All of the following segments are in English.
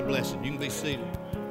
a blessing. You can be seated.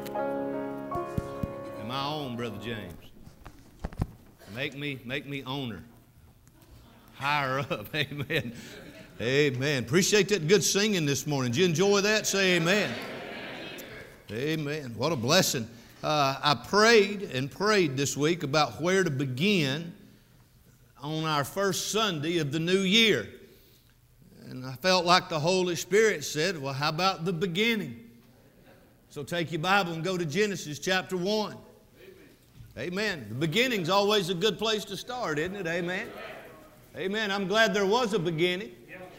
Am I on, Brother James? Make me owner. Higher up. Amen. Amen. Appreciate that good singing this morning. Did you enjoy that? Say amen. Amen. What a blessing. I prayed this week about where to begin on our first Sunday of the new year. And I felt like the Holy Spirit said, well, how about the beginning? So take your Bible and go to Genesis chapter 1. Amen. The beginning's always a good place to start, isn't it? Amen. Amen. I'm glad there was a beginning.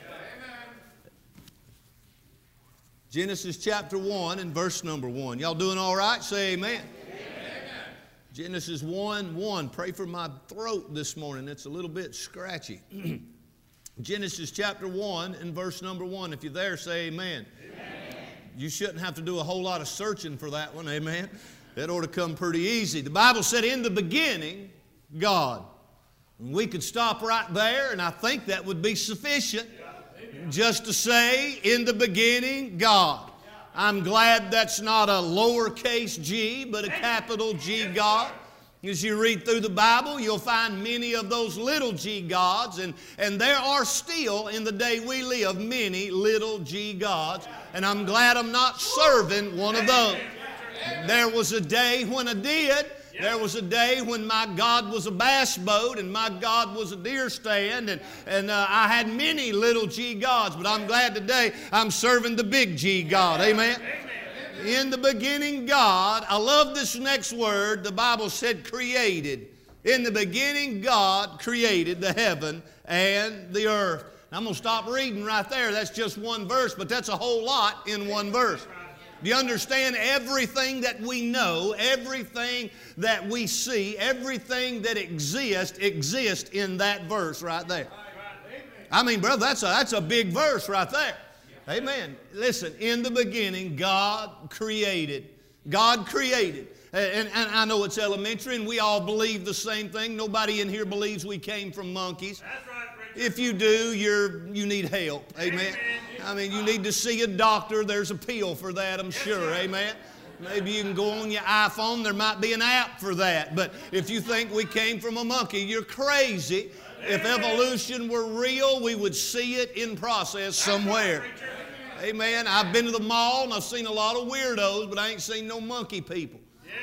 Genesis chapter 1 and verse number 1. Y'all doing all right? Say amen. Genesis 1:1. Pray for my throat this morning. It's a little bit scratchy. Genesis chapter 1 and verse number 1. If you're there, say amen. You shouldn't have to do a whole lot of searching for that one. Amen. That ought to come pretty easy. The Bible said, in the beginning, God. And we could stop right there, and I think that would be sufficient just to say, in the beginning, God. I'm glad that's not a lowercase g, but a capital G God. As you read through the Bible, you'll find many of those little g gods, and there are still, in the day we live, many little g gods, and I'm glad I'm not serving one of those. There was a day when I did. There was a day when my God was a bass boat and my God was a deer stand, and I had many little g gods, but I'm glad today I'm serving the big G God. Amen. In the beginning, God. I love this next word. The Bible said created. In the beginning, God created the heaven and the earth. Now, I'm going to stop reading right there. That's just one verse, but that's a whole lot in one verse. Do you understand? Everything that we know, everything that we see, everything that exists in that verse right there. I mean, brother, that's a big verse right there. Amen. Listen, in the beginning, God created. God created. And I know it's elementary, and we all believe the same thing. Nobody in here believes we came from monkeys. That's right, Richard. If you do, you need help. Amen. I mean, you need to see a doctor. There's a pill for that, I'm sure. Amen. Maybe you can go on your iPhone. There might be an app for that. But if you think we came from a monkey, you're crazy. If evolution were real, we would see it in process somewhere. Amen. I've been to the mall and I've seen a lot of weirdos, but I ain't seen no monkey people.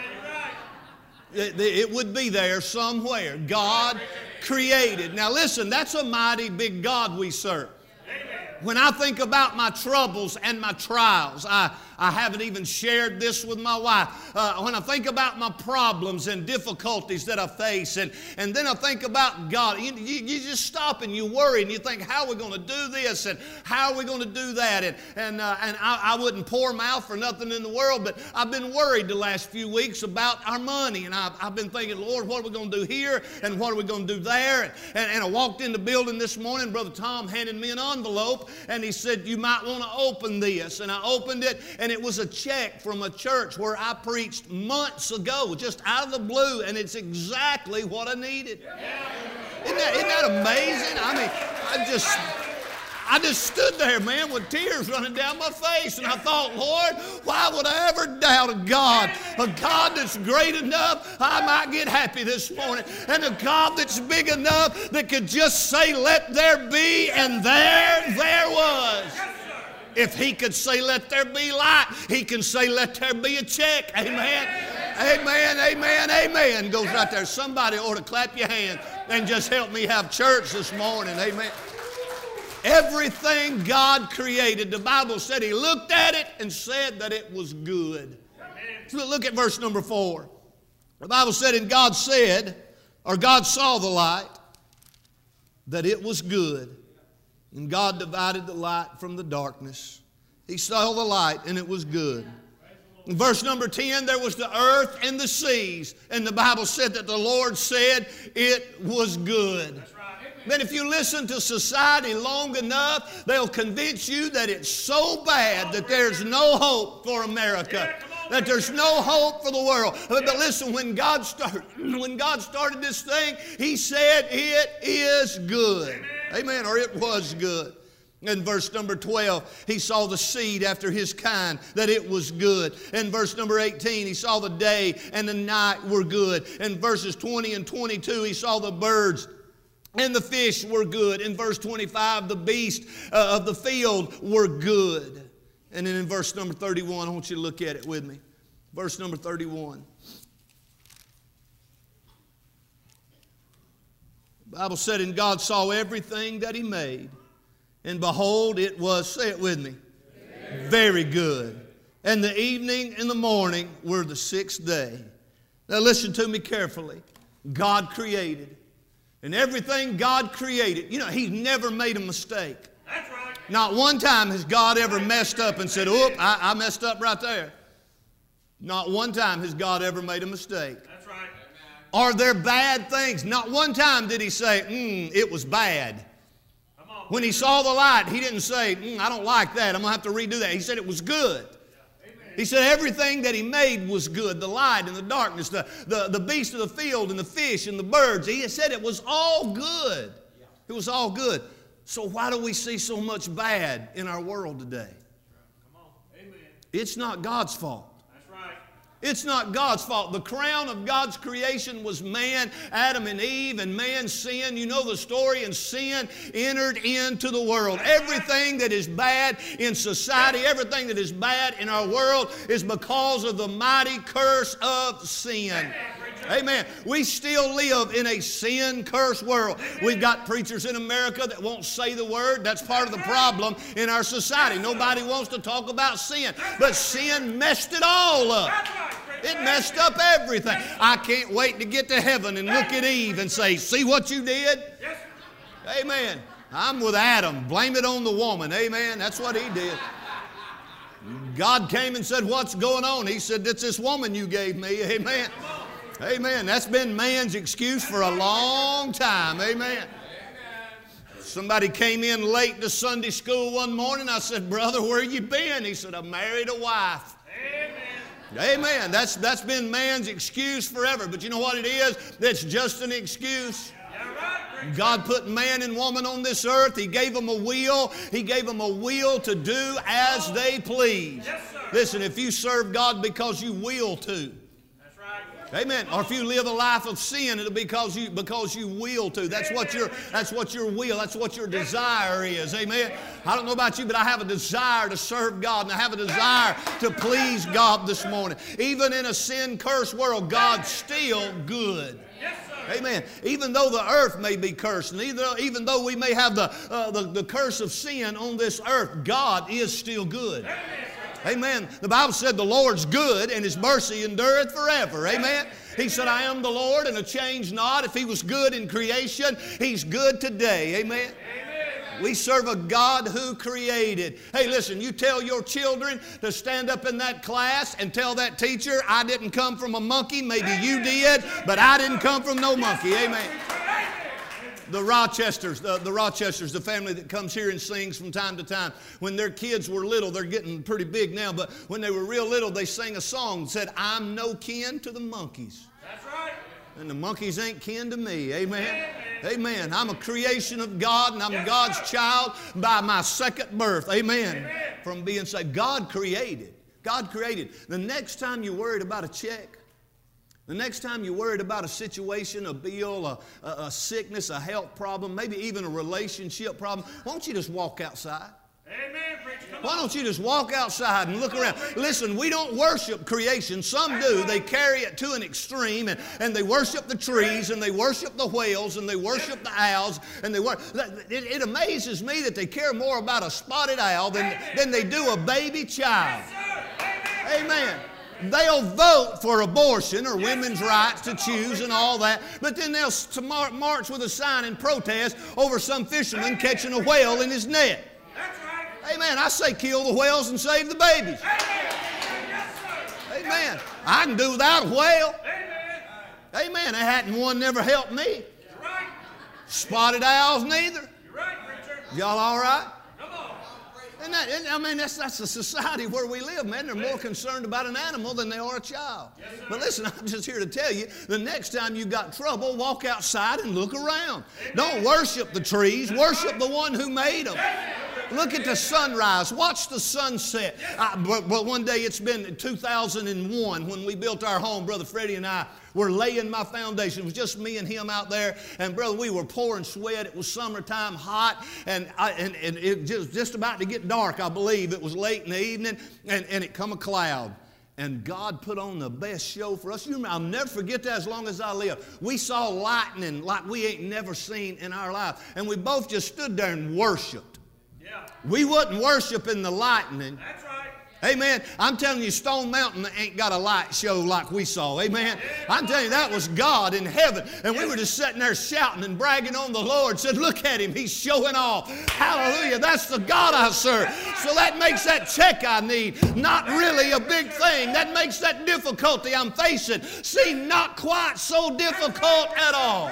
It would be there somewhere. God created. Now listen, that's a mighty big God we serve. When I think about my troubles and my trials, I haven't even shared this with my wife. When I think about my problems and difficulties that I face, and then I think about God, you just stop and you worry and you think, how are we going to do this and how are we going to do that? And I wouldn't pour mouth for nothing in the world, but I've been worried the last few weeks about our money, and I've been thinking, Lord, what are we going to do here and what are we going to do there? And I walked in the building this morning, Brother Tom handed me an envelope, and he said, you might want to open this. And I opened it, and it was a check from a church where I preached months ago, just out of the blue, and it's exactly what I needed. Isn't that amazing? I mean, I just stood there, man, with tears running down my face, and I thought, Lord, why would I ever doubt a God that's great enough I might get happy this morning, and a God that's big enough that could just say, let there be, and there was. If He could say, let there be light, He can say, let there be a check. Amen. Amen, amen, amen. Goes right there. Somebody ought to clap your hands and just help me have church this morning. Amen. Everything God created, the Bible said He looked at it and said that it was good. So look at verse number 4. The Bible said, and God said, or God saw the light, that it was good. And God divided the light from the darkness. He saw the light, and it was good. In verse number 10, there was the earth and the seas. And the Bible said that the Lord said it was good. Man, if you listen to society long enough, they'll convince you that it's so bad that there's no hope for America, that there's no hope for the world. But listen, when God started this thing, He said it is good. Amen. Or it was good. In verse number 12, he saw the seed after his kind, that it was good. In verse number 18, he saw the day and the night were good. In verses 20 and 22, he saw the birds and the fish were good. In verse 25, the beasts of the field were good. And then in verse number 31, I want you to look at it with me. Verse number 31. The Bible said, and God saw everything that he made, and behold, it was, say it with me, very good. And the evening and the morning were the sixth day. Now listen to me carefully. God created. And everything God created, you know, He's never made a mistake. That's right. Not one time has God ever messed up and said, oop, I messed up right there. Not one time has God ever made a mistake. That's right. Are there bad things? Not one time did He say, it was bad. When He saw the light, He didn't say, I don't like that, I'm going to have to redo that. He said it was good. He said everything that He made was good, the light and the darkness, the beasts of the field and the fish and the birds. He said it was all good. It was all good. So why do we see so much bad in our world today? Come on. Amen. It's not God's fault. That's right. It's not God's fault. The crown of God's creation was man, Adam and Eve, and man's sin. You know the story, and sin entered into the world. Everything that is bad in society, everything that is bad in our world is because of the mighty curse of sin. Amen. We still live in a sin-cursed world. We've got preachers in America that won't say the word. That's part of the problem in our society. Nobody wants to talk about sin. But sin messed it all up. It messed up everything. I can't wait to get to heaven and look at Eve and say, see what you did? Amen. I'm with Adam. Blame it on the woman. Amen. That's what he did. God came and said, what's going on? He said, it's this woman you gave me. Amen. Amen. That's been man's excuse for a long time. Amen. Somebody came in late to Sunday school one morning. I said, brother, where you been? He said, I married a wife. Amen. Amen. That's been man's excuse forever. But you know what it is? That's just an excuse. God put man and woman on this earth. He gave them a will. He gave them a will to do as they please. Listen, if you serve God because you will to, amen. Or if you live a life of sin, it'll be because you will to. That's what your will, that's what your desire is. Amen. I don't know about you, but I have a desire to serve God, and I have a desire to please God this morning. Even in a sin-cursed world, God's still good. Amen. Even though the earth may be cursed, and even though we may have the curse of sin on this earth, God is still good. Amen. The Bible said the Lord's good and His mercy endureth forever. Amen. He said, I am the Lord and I change not. If He was good in creation, He's good today. Amen. We serve a God who created. Hey, listen, you tell your children to stand up in that class and tell that teacher, I didn't come from a monkey. Maybe you did, but I didn't come from no monkey. Amen. The Rochesters, the family that comes here and sings from time to time. When their kids were little, they're getting pretty big now, but when they were real little, they sang a song that said, I'm no kin to the monkeys. That's right. And the monkeys ain't kin to me. Amen. Amen. I'm a creation of God, and I'm God's child by my second birth. Amen. From being saved. God created. God created. The next time you're worried about a check, the next time you're worried about a situation, a bill, a sickness, a health problem, maybe even a relationship problem, why don't you just walk outside? Amen, preacher. Why don't you just walk outside and look around? Listen, we don't worship creation. Some do. They carry it to an extreme, and they worship the trees, and they worship the whales, and they worship the owls, and it amazes me that they care more about a spotted owl than they do a baby child. Amen. They'll vote for abortion or women's rights to choose and all that, but then they'll march with a sign in protest over some fisherman catching a whale in his net. Amen. I say kill the whales and save the babies. Amen. I can do without a whale. Amen. That hadn't one never helped me. Spotted owls neither. Y'all all right? And that's the society where we live, man. They're more concerned about an animal than they are a child. But listen, I'm just here to tell you, the next time you've got trouble, walk outside and look around. Don't worship the trees. Worship the one who made them. Look at the sunrise. Watch the sunset. Well, one day, it's been 2001 when we built our home. Brother Freddie and I were laying my foundation. It was just me and him out there. And brother, we were pouring sweat. It was summertime, hot, and it was just about to get dark, I believe. It was late in the evening, and it come a cloud. And God put on the best show for us. I'll never forget that as long as I live. We saw lightning like we ain't never seen in our life. And we both just stood there and worshiped. Yeah. We wasn't worshiping the lightning. That's right. Amen. I'm telling you, Stone Mountain ain't got a light show like we saw. Amen. I'm telling you, that was God in heaven. And we were just sitting there shouting and bragging on the Lord. Said, look at him. He's showing off. Hallelujah. That's the God I serve. So that makes that check I need not really a big thing. That makes that difficulty I'm facing seem not quite so difficult at all.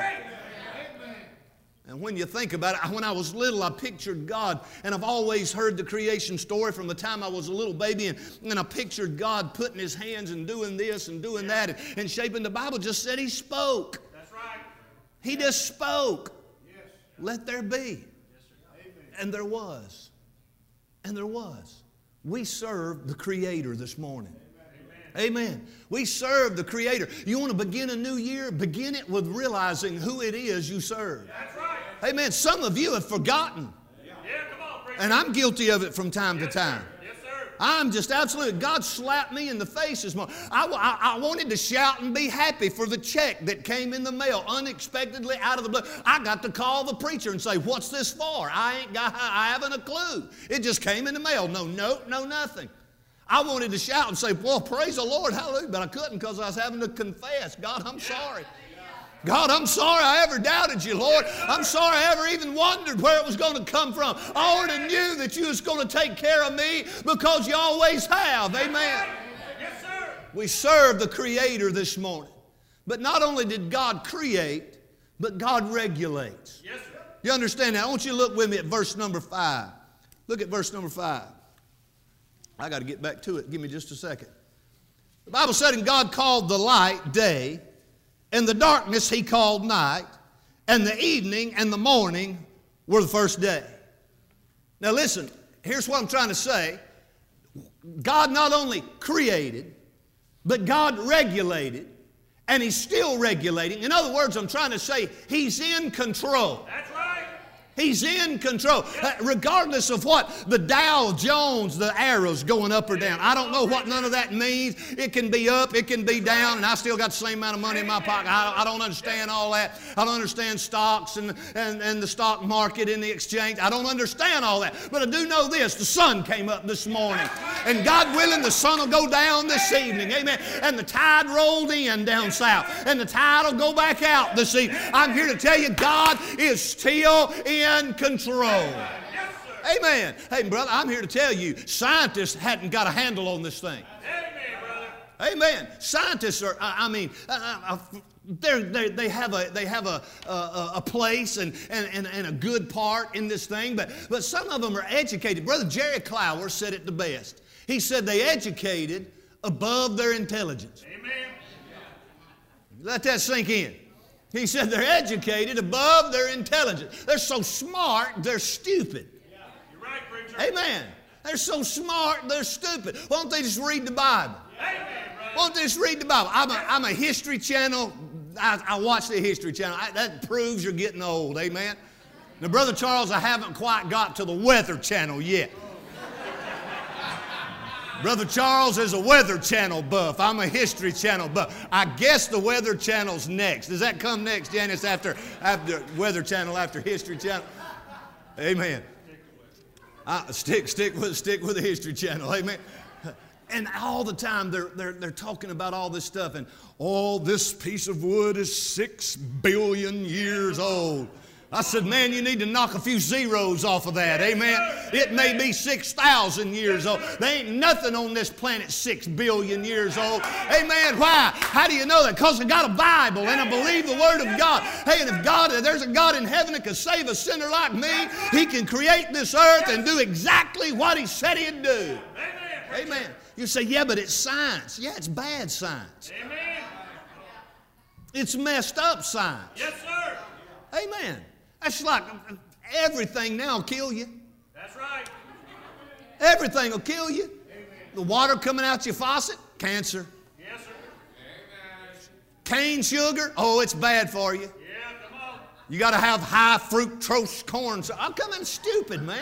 And when you think about it, when I was little, I pictured God, and I've always heard the creation story from the time I was a little baby, and I pictured God putting his hands and doing this and doing that and shaping. The Bible just said he spoke. That's right. He just spoke. Yes. Let there be. And there was. And there was. We serve the Creator this morning. Amen. We serve the Creator. You want to begin a new year? Begin it with realizing who it is you serve. That's right. Amen. Some of you have forgotten. Yeah, come on, preacher. And I'm guilty of it from time to time. Yes, sir. I'm just absolutely, God slapped me in the face this morning. I wanted to shout and be happy for the check that came in the mail unexpectedly out of the blue. I got to call the preacher and say, what's this for? I haven't a clue. It just came in the mail. No note, no nothing. I wanted to shout and say, well, praise the Lord, hallelujah, but I couldn't because I was having to confess. God, I'm sorry. God, I'm sorry I ever doubted you, Lord. I'm sorry I ever even wondered where it was going to come from. I already knew that you was going to take care of me because you always have. Amen. Yes, sir. We serve the Creator this morning. But not only did God create, but God regulates. Yes, sir. You understand that? I want you to look with me at verse number 5. Look at verse number 5. I got to get back to it. Give me just a second. The Bible said, and God called the light day, and the darkness he called night, and the evening and the morning were the first day. Now listen, here's what I'm trying to say. God not only created, but God regulated, and he's still regulating. In other words, I'm trying to say he's in control. That's right. He's in control. Regardless of what the Dow Jones, the arrows going up or down. I don't know what none of that means. It can be up, it can be down, and I still got the same amount of money in my pocket. I don't understand all that. I don't understand stocks and the stock market and the exchange. I don't understand all that. But I do know this. The sun came up this morning. And God willing, the sun will go down this evening. Amen. And the tide rolled in down south. And the tide will go back out this evening. I'm here to tell you, God is still in control. Yes, sir. Amen. Hey, brother, I'm here to tell you, scientists hadn't got a handle on this thing. Amen, brother. Amen. Scientists are, they have a place and a good part in this thing, but some of them are educated. Brother Jerry Clower said it the best. He said they educated above their intelligence. Amen. Let that sink in. He said they're educated above their intelligence. They're so smart, they're stupid. You're right, preacher. Amen. They're so smart, they're stupid. Why don't they just read the Bible? Amen, brother. Why don't they just read the Bible? I'm a History Channel. I watch the History Channel. That proves you're getting old. Amen. Now, Brother Charles, I haven't quite got to the Weather Channel yet. Brother Charles is a Weather Channel buff. I'm a History Channel buff. I guess the Weather Channel's next. Does that come next, Janice, after Weather Channel, after History Channel? Amen. Stick with the History Channel. Amen. And all the time they're talking about all this stuff, and this piece of wood is 6 billion years old. I said, man, you need to knock a few zeros off of that. Amen. It may be 6,000 years old. There ain't nothing on this planet 6 billion years old. Amen. Why? How do you know that? Because I got a Bible and I believe the Word of God. Hey, and if there's a God in heaven that can save a sinner like me, He can create this earth and do exactly what He said He'd do. Amen. You say, yeah, but it's science. Yeah, it's bad science. Amen. It's messed up science. Yes, sir. Amen. That's like everything now will kill you. That's right. Everything will kill you. The water coming out your faucet, cancer. Yes, sir. Cane sugar, oh, it's bad for you. Yeah, come on. You got to have high fructose corn. So I'm coming stupid, man.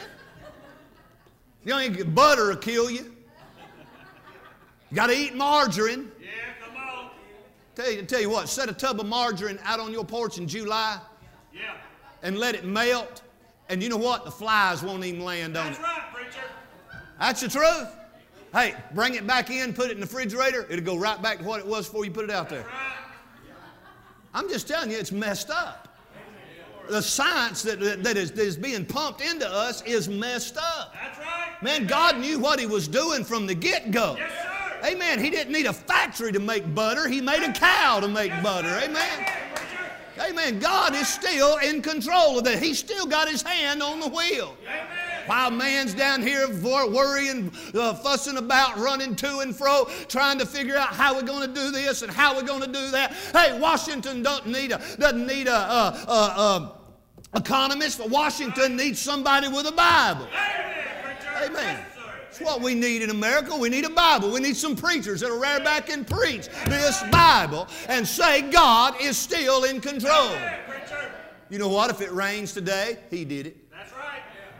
Butter will kill you. You got to eat margarine. Yeah, come on. Tell you what, set a tub of margarine out on your porch in July Yeah. and let it melt. And you know what? The flies won't even land on That's it. right, preacher. That's the truth. Hey, bring it back in, put it in the refrigerator. It'll go right back to what it was before you put it out there. That's right. I'm just telling you, it's messed up. The science that is being pumped into us is messed up. That's right. Man, God knew what He was doing from the get-go. Yes, sir. Amen. He didn't need a factory to make butter. He made a cow to make butter. Amen. Amen. God is still in control of that. He's still got His hand on the wheel. Amen. While man's down here worrying, fussing about, running to and fro, trying to figure out how we're going to do this and how we're going to do that. Hey, Washington doesn't need a economist. Washington needs somebody with a Bible. Amen, preacher. Amen. Yes, sir. That's what we need in America. We need a Bible. We need some preachers that'll rear back and preach this Bible and say God is still in control. Amen, preacher. You know what? If it rains today, He did it. That's right.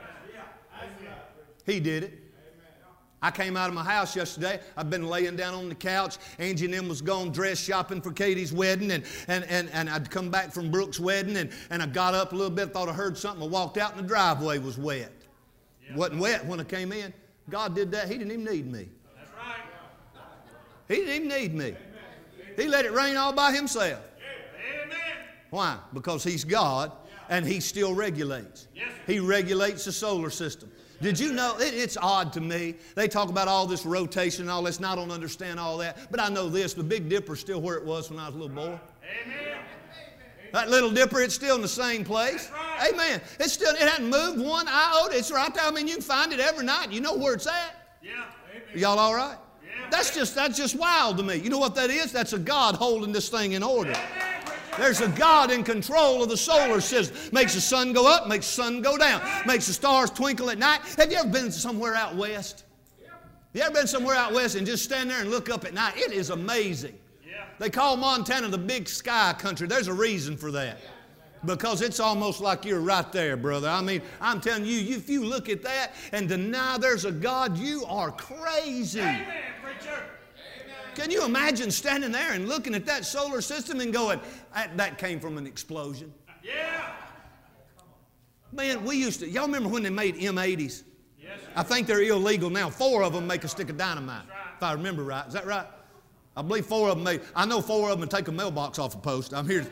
He did it. I came out of my house yesterday. I've been laying down on the couch. Angie and them was gone dress shopping for Katie's wedding, and I'd come back from Brooke's wedding, and I got up a little bit, thought I heard something. I walked out, and the driveway was wet. It wasn't wet when I came in. God did that. He didn't even need me. That's right. He didn't even need me. He let it rain all by Himself. Amen. Why? Because He's God, and He still regulates. Yes. He regulates the solar system. Did you know, it's odd to me. They talk about all this rotation and all this, and I don't understand all that. But I know this, the Big Dipper's still where it was when I was a little boy. Amen. That Little Dipper, it's still in the same place. Right. Amen. It hasn't moved one iota. It's right there. I mean, you can find it every night. You know where it's at. Yeah. Amen. Y'all all right? Yeah. That's just wild to me. You know what that is? That's a God holding this thing in order. Amen, preacher. There's a God in control of the solar system. Makes the sun go up, makes the sun go down. Makes the stars twinkle at night. Have you ever been somewhere out west? You ever been somewhere out west and just stand there and look up at night? It is amazing. Yeah. They call Montana the big sky country. There's a reason for that. Because it's almost like you're right there, brother. I mean, I'm telling you, if you look at that and deny there's a God, you are crazy. Amen, preacher. Can you imagine standing there and looking at that solar system and going, that came from an explosion? Yeah. Man, y'all remember when they made M80s? Yes, sir. I think they're illegal now. 4 of them make a stick of dynamite, if I remember right. Is that right? I believe 4 of them I know 4 of them take a mailbox off a post. I'm here.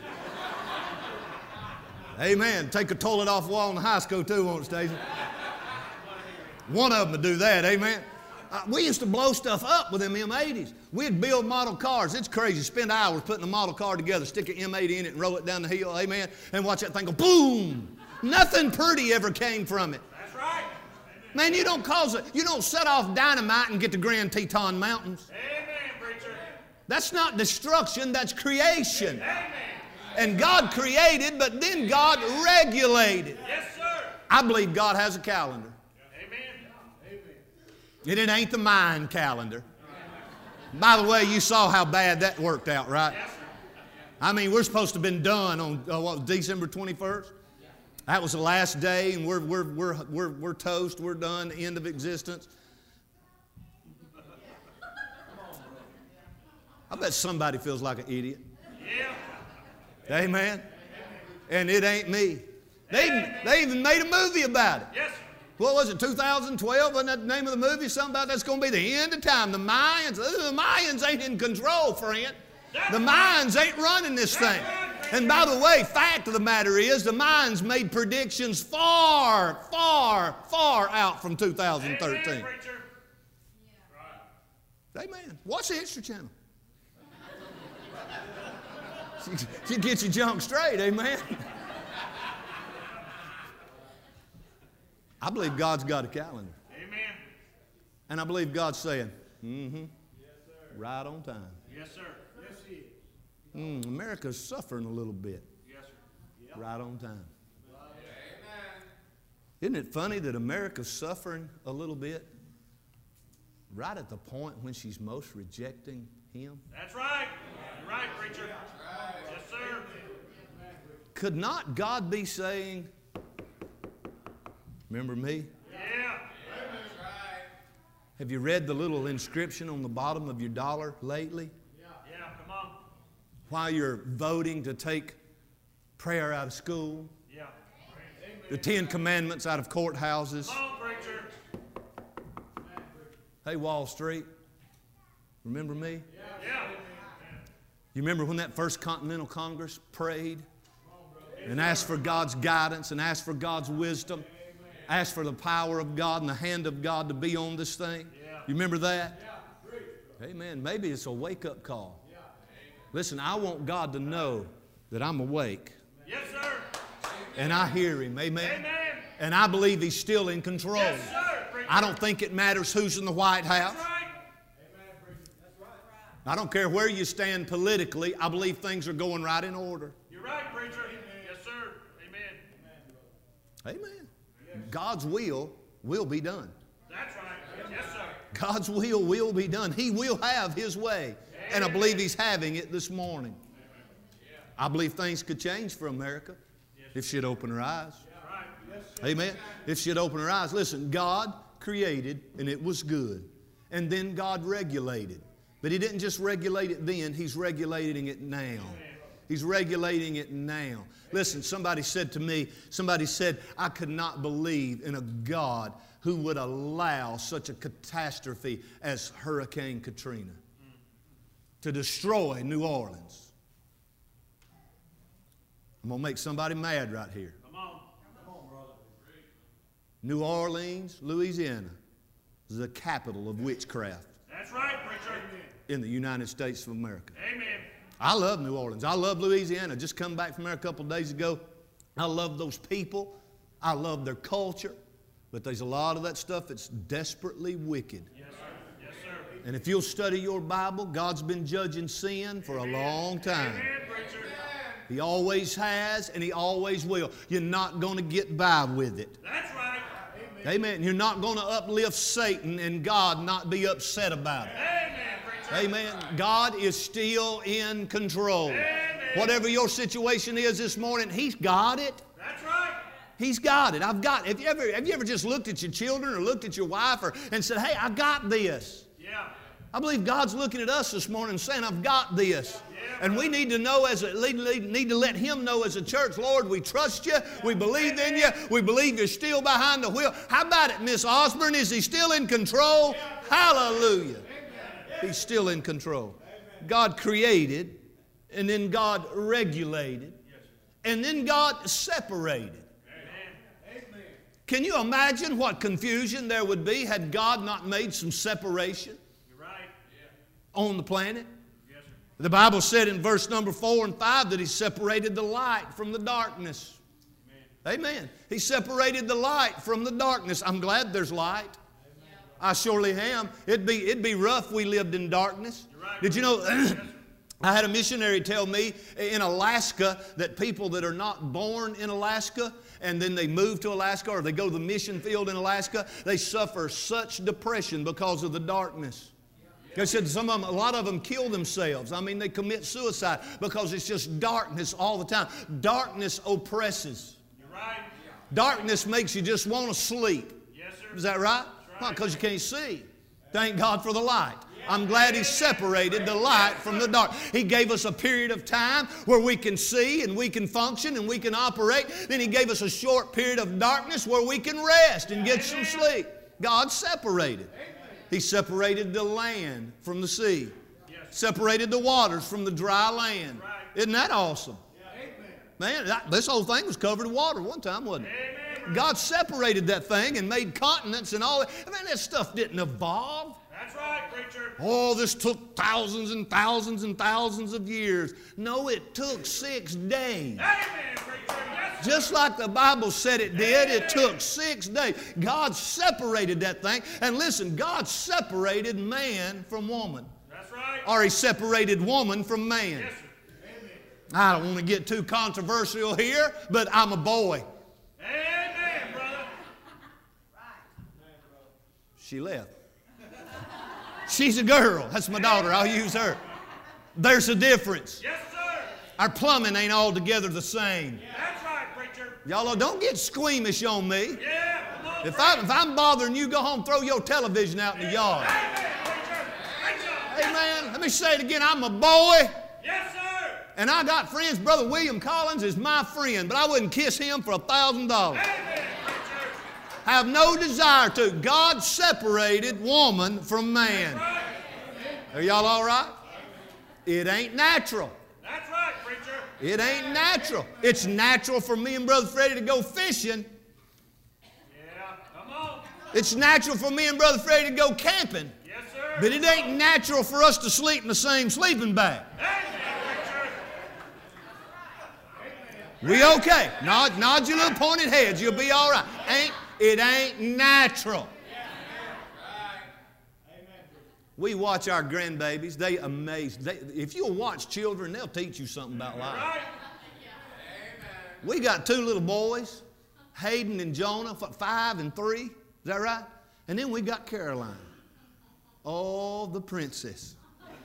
Amen. Take a toilet off the wall in the high school too, won't it, Stacey? One of them would do that, amen. We used to blow stuff up with them M80s. We'd build model cars. It's crazy. Spend hours putting a model car together, stick an M80 in it and roll it down the hill, amen, and watch that thing go boom. Nothing pretty ever came from it. That's right. Man, you don't set off dynamite and get to Grand Teton Mountains. Amen, preacher. That's not destruction, that's creation. Amen. And God created, but then God regulated. Yes, sir. I believe God has a calendar. Amen. And it ain't the Mayan calendar. By the way, you saw how bad that worked out, right? Yes, sir. I mean, we're supposed to have been done on December 21st. That was the last day, and we're toast. We're done. End of existence. I bet somebody feels like an idiot. Yeah. Amen. And it ain't me. They even made a movie about it. Yes, sir. What was it, 2012? Wasn't that the name of the movie? Something about that's going to be the end of time. The Mayans ain't in control, friend. The Mayans ain't running this thing. And by the way, fact of the matter is the Mayans made predictions far, far, far out from 2013. Amen, preacher. Amen. Watch the History Channel. She gets your junk straight, amen. I believe God's got a calendar. Amen. And I believe God's saying, right on time. Yes, sir. Yes, he is. America's suffering a little bit. Yes, sir. Right on time. Isn't it funny that America's suffering a little bit right at the point when she's most rejecting Him? That's right. You're right, preacher. Yes, sir. Could not God be saying, remember me? Yeah. Have you read the little inscription on the bottom of your dollar lately? Yeah, come on. While you're voting to take prayer out of school, Yeah. the 10 Commandments out of courthouses. Come on, preacher. Hey, Wall Street, remember me? Yeah. You remember when that First Continental Congress prayed and asked for God's guidance and asked for God's wisdom, asked for the power of God and the hand of God to be on this thing? You remember that? Amen. Maybe it's a wake-up call. Listen, I want God to know that I'm awake Yes, sir. and I hear Him. Amen. Amen. And I believe He's still in control. Yes, sir, preacher. I don't think it matters who's in the White House. That's right. I don't care where you stand politically. I believe things are going right in order. You're right, preacher. Yes, sir. Amen. Amen. God's will be done. That's right. Yes, sir. God's will be done. He will have His way. And I believe He's having it this morning. I believe things could change for America if she'd open her eyes. Amen. If she'd open her eyes. Listen, God created and it was good. And then God regulated. But He didn't just regulate it then, He's regulating it now. He's regulating it now. Listen, somebody said to me, I could not believe in a God who would allow such a catastrophe as Hurricane Katrina to destroy New Orleans. I'm going to make somebody mad right here. Come on. Come on, brother. New Orleans, Louisiana is the capital of witchcraft That's right, preacher. in the United States of America. Amen. I love New Orleans. I love Louisiana. Just come back from there a couple of days ago. I love those people. I love their culture. But there's a lot of that stuff that's desperately wicked. Yes, sir. Yes, sir. And if you'll study your Bible, God's been judging sin for a long time. Amen, preacher. He always has and He always will. You're not going to get by with it. That's right. Amen. You're not going to uplift Satan and God not be upset about it. Amen, preacher. Amen. God is still in control. Amen. Whatever your situation is this morning, He's got it. That's right. He's got it. I've got it. Have you ever just looked at your children or looked at your wife and said, hey, I got this? Yeah. I believe God's looking at us this morning and saying, I've got this. And we need to know need to let Him know as a church, Lord, we trust You. We believe in You. We believe You're still behind the wheel. How about it, Miss Osborne? Is He still in control? Hallelujah. He's still in control. God created, and then God regulated, and then God separated. Can you imagine what confusion there would be had God not made some separation You're right. on the planet? Yes, sir. The Bible said in verse number 4 and 5 that He separated the light from the darkness. Amen. He separated the light from the darkness. I'm glad there's light. I surely am. It'd be rough if we lived in darkness. Right. Did you know, I had a missionary tell me in Alaska that people that are not born in Alaska and then they move to Alaska or they go to the mission field in Alaska, they suffer such depression because of the darkness. They said a lot of them kill themselves. I mean, they commit suicide because it's just darkness all the time. Darkness oppresses. You're right. Darkness makes you just want to sleep. Yes, sir. Is that right? Why? Because you can't see. Thank God for the light. I'm glad He separated the light from the dark. He gave us a period of time where we can see and we can function and we can operate. Then He gave us a short period of darkness where we can rest and get some sleep. God separated. He separated the land from the sea. Separated the waters from the dry land. Isn't that awesome? Man, this whole thing was covered in water one time, wasn't it? God separated that thing and made continents and all that. I mean, that stuff didn't evolve. That's right, preacher. Oh, this took thousands and thousands and thousands of years. No, it took 6 days. Amen, preacher. Yes, sir. Just like the Bible said it did, it took 6 days. God separated that thing. And listen, God separated man from woman. That's right. Or He separated woman from man. Yes, sir. I don't want to get too controversial here, but I'm a boy. Amen, brother. She left. She's a girl. That's my daughter. I'll use her. There's a difference. Yes, sir. Our plumbing ain't altogether the same. That's right, preacher. Y'all don't get squeamish on me. Yeah, come on, If I'm bothering you, go home, throw your television out in the yard. Amen, preacher. Preacher. Amen. Let me say it again. I'm a boy. Yes, sir. And I got friends. Brother William Collins is my friend, but I wouldn't kiss him for $1,000. Amen, preacher. Have no desire to. God separated woman from man. Right. Are y'all all right? It ain't natural. That's right, preacher. It ain't natural. It's natural for me and Brother Freddie to go fishing. Yeah, come on. It's natural for me and Brother Freddie to go camping. Yes, sir. But it ain't natural for us to sleep in the same sleeping bag. Amen, preacher. We okay. Nod your little pointed heads. You'll be all right. It ain't natural. We watch our grandbabies. They amaze. If you'll watch children, they'll teach you something about life. Right. We got 2 little boys, Hayden and Jonah, 5 and 3. Is that right? And then we got Caroline. Oh, the princess.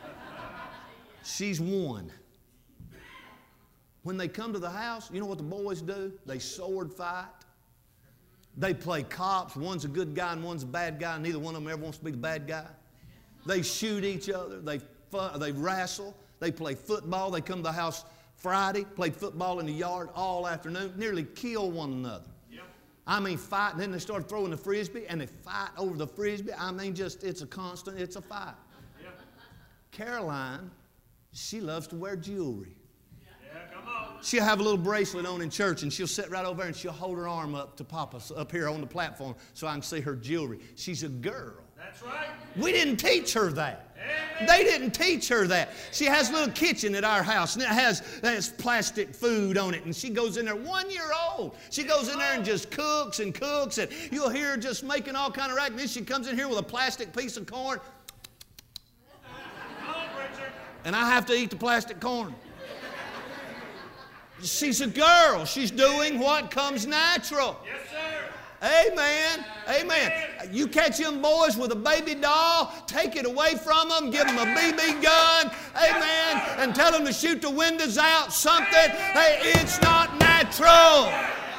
She's 1. When they come to the house, you know what the boys do? They sword fight. They play cops. One's a good guy and one's a bad guy. Neither one of them ever wants to be the bad guy. They shoot each other. They wrestle. They play football. They come to the house Friday, play football in the yard all afternoon, nearly kill one another. Yep. I mean, fight. And then they start throwing the frisbee, and they fight over the frisbee. I mean, it's a constant, it's a fight. Yep. Caroline, she loves to wear jewelry. Yeah, come on. She'll have a little bracelet on in church, and she'll sit right over there, and she'll hold her arm up to Papa up here on the platform so I can see her jewelry. She's a girl. That's right. We didn't teach her that. Amen. They didn't teach her that. She has a little kitchen at our house, and it has plastic food on it, and she goes in there 1 year old. She goes in there and just cooks, and you'll hear her just making all kind of racket. And then she comes in here with a plastic piece of corn, Come on, preacher. and I have to eat the plastic corn. She's a girl. She's doing what comes natural. Yes, sir. Amen. Amen. You catch them boys with a baby doll, take it away from them, give them a BB gun, amen, and tell them to shoot the windows out, something. Hey, it's not natural.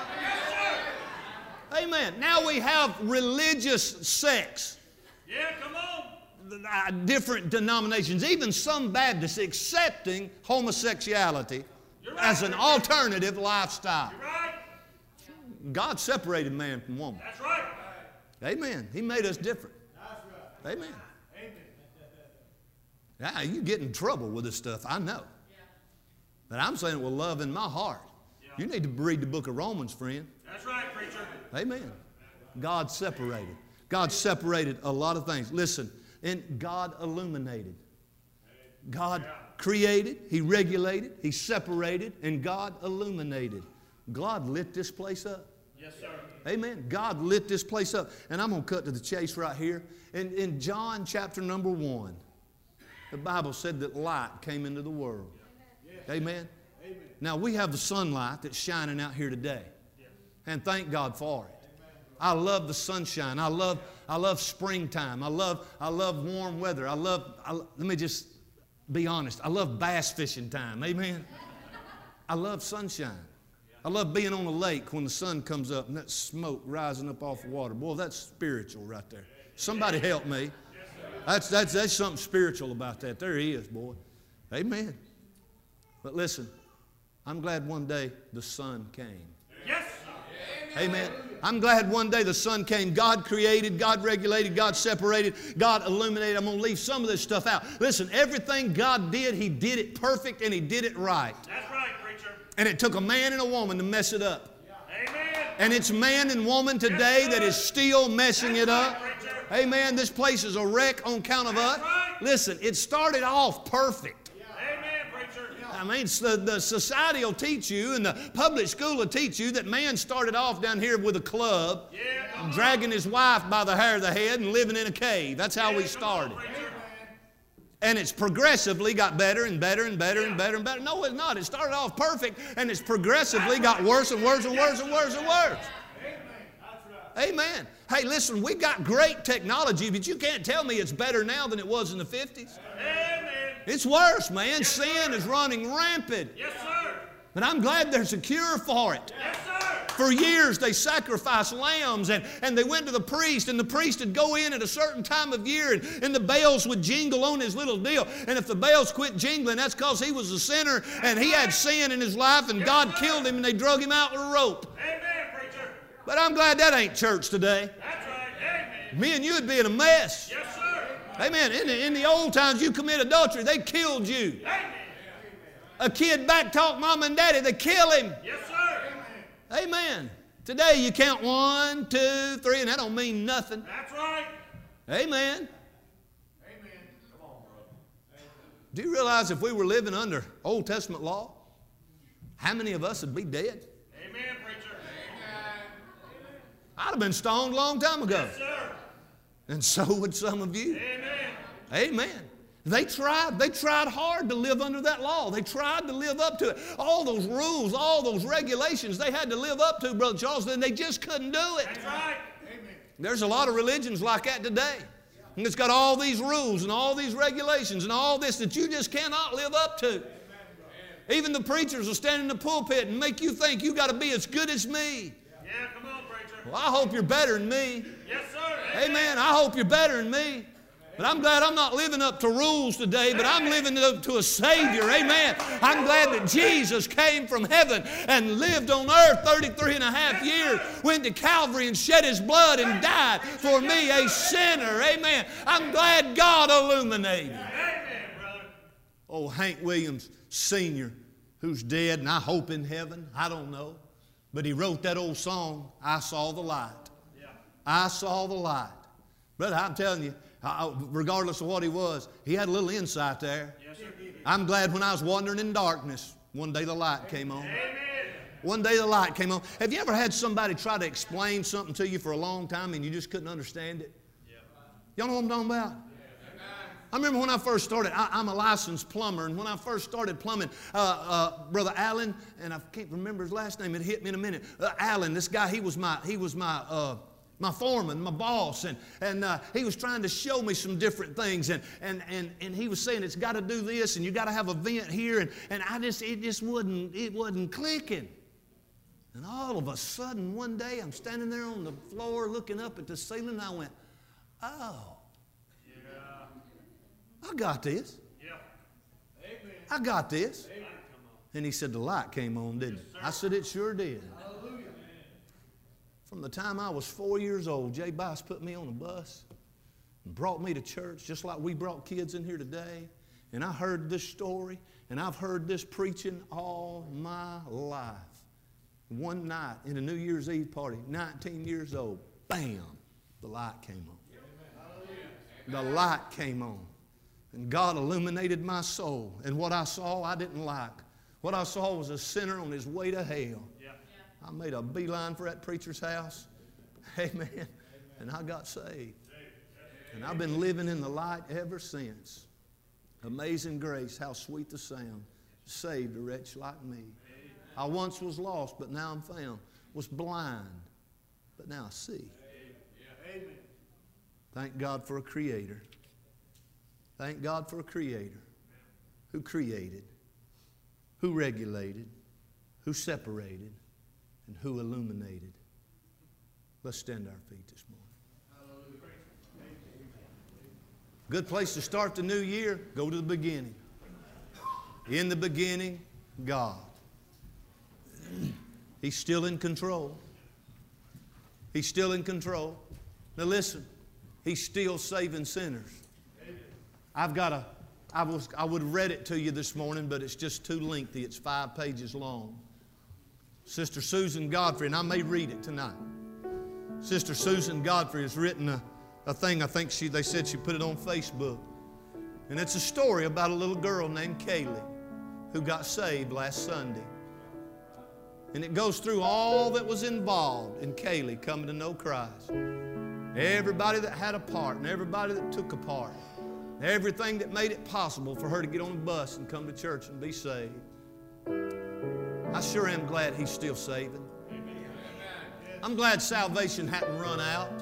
Amen. Now we have religious sex. Yeah, come on. Different denominations, even some Baptists accepting homosexuality as an alternative lifestyle. You're right. God separated man from woman. That's right. Amen. He made us different. Amen. Now, you get in trouble with this stuff, I know. But I'm saying it with love in my heart. You need to read the book of Romans, friend. That's right, preacher. Amen. God separated. God separated a lot of things. Listen, and God illuminated. God created, He regulated, He separated, and God illuminated. God lit this place up. Yes, sir. Amen. God lit this place up. And I'm going to cut to the chase right here. In John chapter number 1, the Bible said that light came into the world. Amen. Amen. Now we have the sunlight that's shining out here today. And thank God for it. I love the sunshine. I love springtime. I love warm weather. Let me just be honest. I love bass fishing time. Amen. I love sunshine. I love being on a lake when the sun comes up and that smoke rising up off the water. Boy, that's spiritual right there. Somebody help me. That's something spiritual about that. There he is, boy. Amen. But listen, I'm glad one day the sun came. Yes. Amen. I'm glad one day the sun came. God created, God regulated, God separated, God illuminated. I'm going to leave some of this stuff out. Listen, everything God did, He did it perfect and He did it right. That's right, preacher. And it took a man and a woman to mess it up. Amen. And it's man and woman today that is still messing it up. Amen. This place is a wreck on account of us. Listen, it started off perfect. Amen, preacher. I mean, the society will teach you and the public school will teach you that man started off down here with a club, dragging his wife by the hair of the head and living in a cave. That's how we started. And it's progressively got better and better and better and better and better. No, it's not. It started off perfect and it's progressively got worse and worse and worse and worse and worse. Amen. Hey, listen, we got great technology, but you can't tell me it's better now than it was in the 50s. Amen. It's worse, man. Sin is running rampant. Yes, sir. But I'm glad there's a cure for it. Yes, sir. For years, they sacrificed lambs, and they went to the priest, and the priest would go in at a certain time of year, and the bells would jingle on his little deal. And if the bells quit jingling, that's because he was a sinner, and he had sin in his life, and God killed him, and they drug him out with a rope. Amen, preacher. But I'm glad that ain't church today. That's right. Amen. Me and you would be in a mess. Yes, sir. Amen. In the old times, you commit adultery, they killed you. Amen. A kid backtalk mom and daddy, they kill him. Yes, sir. Amen. Today you count 1, 2, 3, and that don't mean nothing. That's right. Amen. Amen. Come on, brother. Do you realize if we were living under Old Testament law, how many of us would be dead? Amen, preacher. I'd have been stoned a long time ago. Yes, sir. And so would some of you. Amen. Amen. They tried hard to live under that law. They tried to live up to it. All those rules, all those regulations they had to live up to, Brother Charles, and they just couldn't do it. That's right. Amen. There's a lot of religions like that today. And it's got all these rules and all these regulations and all this that you just cannot live up to. Even the preachers will stand in the pulpit and make you think you got to be as good as me. Yeah, come on, preacher. Well, I hope you're better than me. Yes, sir. Amen. I hope you're better than me. But I'm glad I'm not living up to rules today, but I'm living up to a Savior. Amen. I'm glad that Jesus came from heaven and lived on earth 33 and a half years, went to Calvary and shed His blood and died for me, a sinner. Amen. I'm glad God illuminated. Amen, brother. Oh, Hank Williams Sr., who's dead and I hope in heaven. I don't know. But he wrote that old song, I Saw the Light. Yeah. I saw the light. Brother, I'm telling you, regardless of what he was, he had a little insight there. Yes, sir. I'm glad when I was wandering in darkness, one day the light came on. Amen. One day the light came on. Have you ever had somebody try to explain something to you for a long time and you just couldn't understand it? Yeah. Y'all know what I'm talking about? I remember when I first started, I'm a licensed plumber, and when I first started plumbing, Brother Allen, and I can't remember his last name, it hit me in a minute. Allen, this guy, he was my foreman, my boss, and he was trying to show me some different things, and he was saying it's got to do this, and you got to have a vent here, and it wasn't clicking. And all of a sudden, one day, I'm standing there on the floor looking up at the ceiling, and I went, oh. I got this. Yeah. Amen. I got this. Amen. And he said, the light came on, didn't it? I said, it sure did. Hallelujah. From the time I was 4 years old, Jay Bice put me on a bus and brought me to church, just like we brought kids in here today. And I heard this story, and I've heard this preaching all my life. One night in a New Year's Eve party, 19 years old, bam, the light came on. The light came on. And God illuminated my soul. And what I saw, I didn't like. What I saw was a sinner on his way to hell. Yeah. I made a beeline for that preacher's house. Amen. And I got saved. And I've been living in the light ever since. Amazing grace, how sweet the sound. Saved a wretch like me. I once was lost, but now I'm found. Was blind, but now I see. Thank God for a Creator. Thank God for a Creator who created, who regulated, who separated, and who illuminated. Let's stand to our feet this morning. Good place to start the new year. Go to the beginning. In the beginning, God. He's still in control. He's still in control. Now listen, He's still saving sinners. I would have read it to you this morning, but it's just too lengthy. It's 5 pages long. Sister Susan Godfrey, and I may read it tonight. Sister Susan Godfrey has written a thing, I think they said she put it on Facebook. And it's a story about a little girl named Kaylee who got saved last Sunday. And it goes through all that was involved in Kaylee coming to know Christ. Everybody that had a part and everybody that took a part. Everything that made it possible for her to get on a bus and come to church and be saved. I sure am glad He's still saving. I'm glad salvation hadn't run out.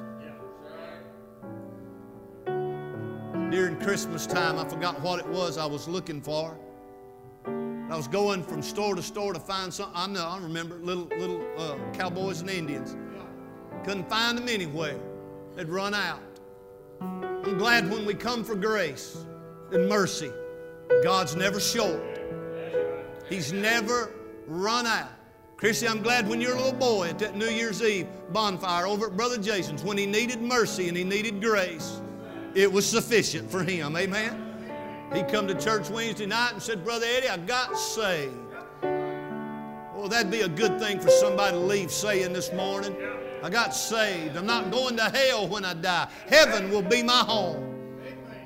During Christmas time, I forgot what it was I was looking for. I was going from store to store to find something. I remember little cowboys and Indians. Couldn't find them anywhere. They'd run out. I'm glad when we come for grace and mercy, God's never short. He's never run out. Chrissy, I'm glad when you're a little boy at that New Year's Eve bonfire over at Brother Jason's, when he needed mercy and he needed grace, it was sufficient for him. Amen? He come to church Wednesday night and said, Brother Eddie, I got saved. Well, that'd be a good thing for somebody to leave saying this morning. I got saved. I'm not going to hell when I die. Heaven will be my home.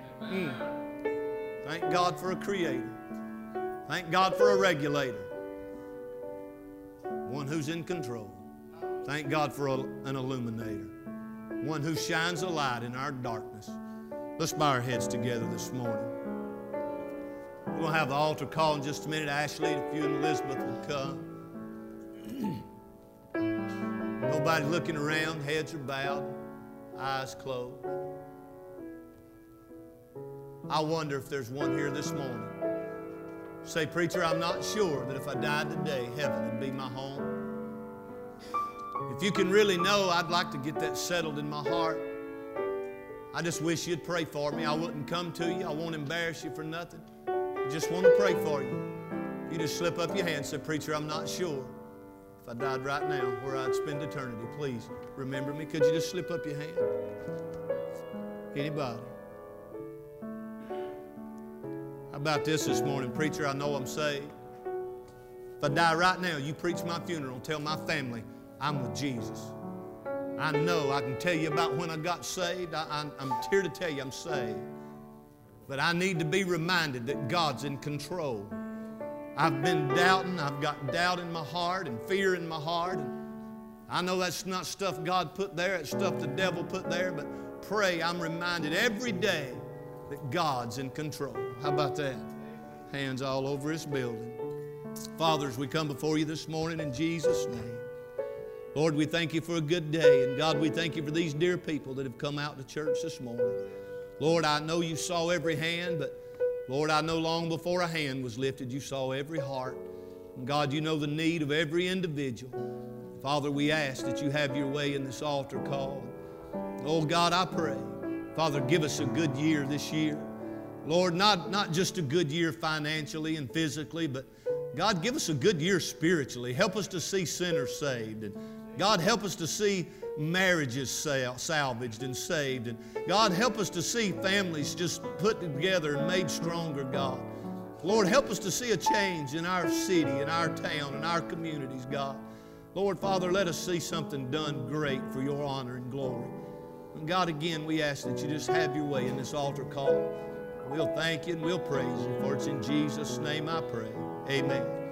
Thank God for a creator. Thank God for a regulator. One who's in control. Thank God for an illuminator. One who shines a light in our darkness. Let's bow our heads together this morning. We're going to have the altar call in just a minute. Ashley, if you and Elizabeth will come. Nobody looking around, heads are bowed, eyes closed. I wonder if there's one here this morning. Say, preacher, I'm not sure that if I died today, heaven would be my home. If you can really know, I'd like to get that settled in my heart. I just wish you'd pray for me. I wouldn't come to you. I won't embarrass you for nothing. I just want to pray for you. You just slip up your hand and say, preacher, I'm not sure if I died right now where I'd spend eternity. Please remember me. Could you just slip up your hand? Anybody? How about this morning? Preacher, I know I'm saved. If I die right now, you preach my funeral and tell my family I'm with Jesus. I know I can tell you about when I got saved. I'm here to tell you I'm saved. But I need to be reminded that God's in control. I've been doubting. I've got doubt in my heart and fear in my heart. And I know that's not stuff God put there. It's stuff the devil put there. But pray I'm reminded every day that God's in control. How about that? Hands all over His building. Father, as we come before you this morning in Jesus' name, Lord, we thank you for a good day. And God, we thank you for these dear people that have come out to church this morning. Lord, I know you saw every hand, but Lord, I know long before a hand was lifted, you saw every heart. And God, you know the need of every individual. Father, we ask that you have your way in this altar call. Oh God, I pray, Father, give us a good year this year. Lord, not just a good year financially and physically, but God, give us a good year spiritually. Help us to see sinners saved. And God, help us to see marriages salvaged and saved. And God, help us to see families just put together and made stronger, God. Lord, help us to see a change in our city, in our town, in our communities, God. Lord, Father, let us see something done great for your honor and glory. And God, again, we ask that you just have your way in this altar call. We'll thank you and we'll praise you, for it's in Jesus' name I pray. Amen.